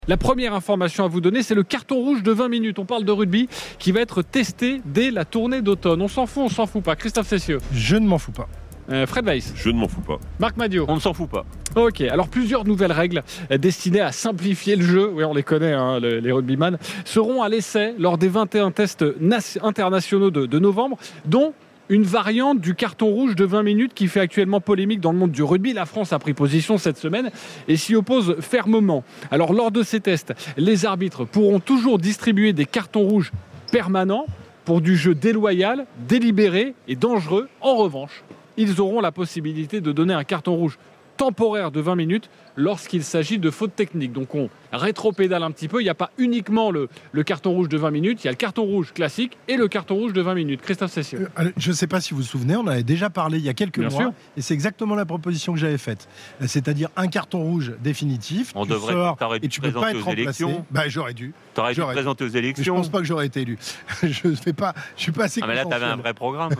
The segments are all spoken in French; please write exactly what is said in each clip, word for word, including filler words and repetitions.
La première information à vous donner, c'est le carton rouge de vingt minutes. On parle de rugby qui va être testé dès la tournée d'automne. On s'en fout, on s'en fout pas. Christophe Cessieux. Je ne m'en fous pas. Euh, Fred Weiss. Je ne m'en fous pas. Marc Madiot. On ne s'en fout pas. Ok, alors plusieurs nouvelles règles destinées à simplifier le jeu, oui on les connaît, hein, les, les rugbyman, seront à l'essai lors des vingt et un tests nas- internationaux de, de novembre, dont une variante du carton rouge de vingt minutes qui fait actuellement polémique dans le monde du rugby. La France a pris position cette semaine et s'y oppose fermement. Alors lors de ces tests, les arbitres pourront toujours distribuer des cartons rouges permanents pour du jeu déloyal, délibéré et dangereux. En revanche, ils auront la possibilité de donner un carton rouge temporaire de vingt minutes lorsqu'il s'agit de fautes techniques. Donc on rétro-pédale un petit peu, il n'y a pas uniquement le, le carton rouge de vingt minutes, il y a le carton rouge classique et le carton rouge de vingt minutes. Christophe Cessieux. Euh, je ne sais pas si vous vous souvenez, on en avait déjà parlé il y a quelques Bien mois, sûr. et c'est exactement la proposition que j'avais faite. C'est-à-dire un carton rouge définitif, On tu devrait- sors t'aurais dû et tu ne peux présenter pas être aux remplacé. élections. Bah, j'aurais dû. Tu aurais dû te J'aurais- présenter aux Mais je élections. pense pas que j'aurais été élu. Je ne fais pas, je suis pas assez Ah, mais là, tu avais un consensuel. vrai programme.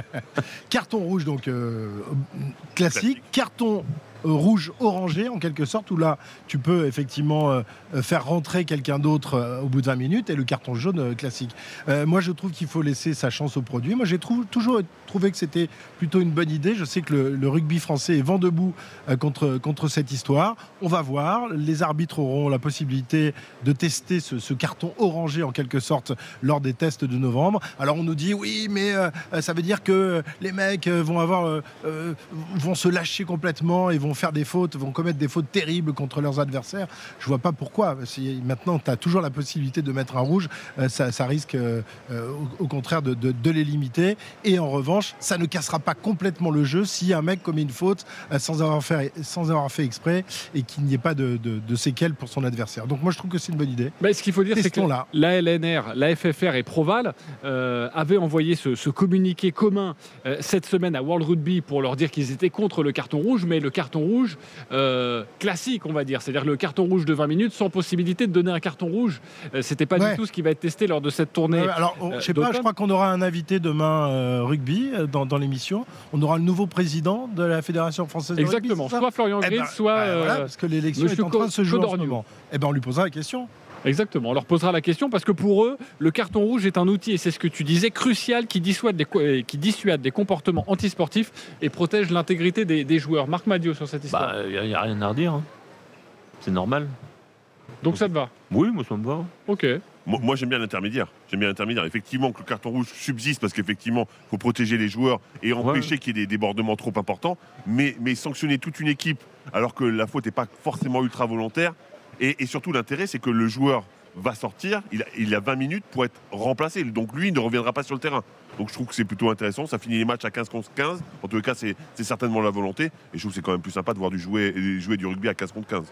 Carton rouge donc euh, classique, carton euh, rouge orangé en quelque sorte, où là tu peux effectivement euh, faire rentrer quelqu'un d'autre euh, au bout de vingt minutes, et le carton jaune euh, classique. Euh, moi je trouve qu'il faut laisser sa chance au produit. Moi j'ai trou- toujours trouvé que c'était plutôt une bonne idée. Je sais que le, le rugby français est vent debout euh, contre, contre cette histoire. On va voir, les arbitres auront la possibilité de tester ce, ce carton orangé en quelque sorte lors des tests de novembre. Alors on nous dit oui mais euh, ça veut dire que les mecs euh, vont avoir euh, euh, vont se lâcher complètement et vont faire des fautes, vont commettre des fautes terribles contre leurs adversaires. Je vois pas pourquoi. Si maintenant tu as toujours la possibilité de mettre un rouge, euh, ça, ça risque euh, euh, au, au contraire de, de, de les limiter. Et en revanche, ça ne cassera pas complètement le jeu si un mec commet une faute euh, sans avoir fait sans avoir fait exprès et qu'il n'y ait pas de, de, de séquelles pour son adversaire. Donc moi je trouve que c'est une bonne idée. Ben, ce qu'il faut dire, c'est que Testons-la. la L N R, la F F R et Proval euh, avaient envoyé ce, ce communiqué commun euh, cette semaine à World Rugby pour leur dire qu'ils étaient contre le carton rouge, mais le carton rouge euh, classique, on va dire, c'est-à-dire le carton rouge de vingt minutes sans possibilité de donner un carton rouge. Euh, c'était pas Ouais. du tout ce qui va être testé lors de cette tournée. Euh, alors, on- euh, je sais pas, d'automne. je crois qu'on aura un invité demain euh, rugby euh, dans, dans l'émission. On aura le nouveau président de la Fédération française de Exactement, rugby. c'est ça soit Florian Eh Gris, ben, soit bah, voilà, euh, parce que l'élection monsieur est en train de se jouer en ce Codorniou. moment. Eh ben, on lui posera la question. Exactement, on leur posera la question parce que pour eux, le carton rouge est un outil, et c'est ce que tu disais, crucial qui dissuade des, co- euh, qui dissuade des comportements antisportifs et protège l'intégrité des, des joueurs. Marc Madiot sur cette histoire. Bah, il n'y a rien à redire. hein. C'est normal. Donc ça te va. Oui, moi, ça me va. Ok. Moi, moi, j'aime bien l'intermédiaire. J'aime bien l'intermédiaire. Effectivement, que le carton rouge subsiste parce qu'effectivement, il faut protéger les joueurs et empêcher Ouais. qu'il y ait des débordements trop importants. Mais, mais sanctionner toute une équipe alors que la faute n'est pas forcément ultra volontaire. Et, et surtout, l'intérêt, c'est que le joueur va sortir. Il a, il a vingt minutes pour être remplacé. Donc lui, il ne reviendra pas sur le terrain. Donc je trouve que c'est plutôt intéressant. Ça finit les matchs à quinze contre quinze. En tout cas, c'est c'est certainement la volonté. Et je trouve que c'est quand même plus sympa de voir du jouer, jouer du rugby à quinze contre quinze.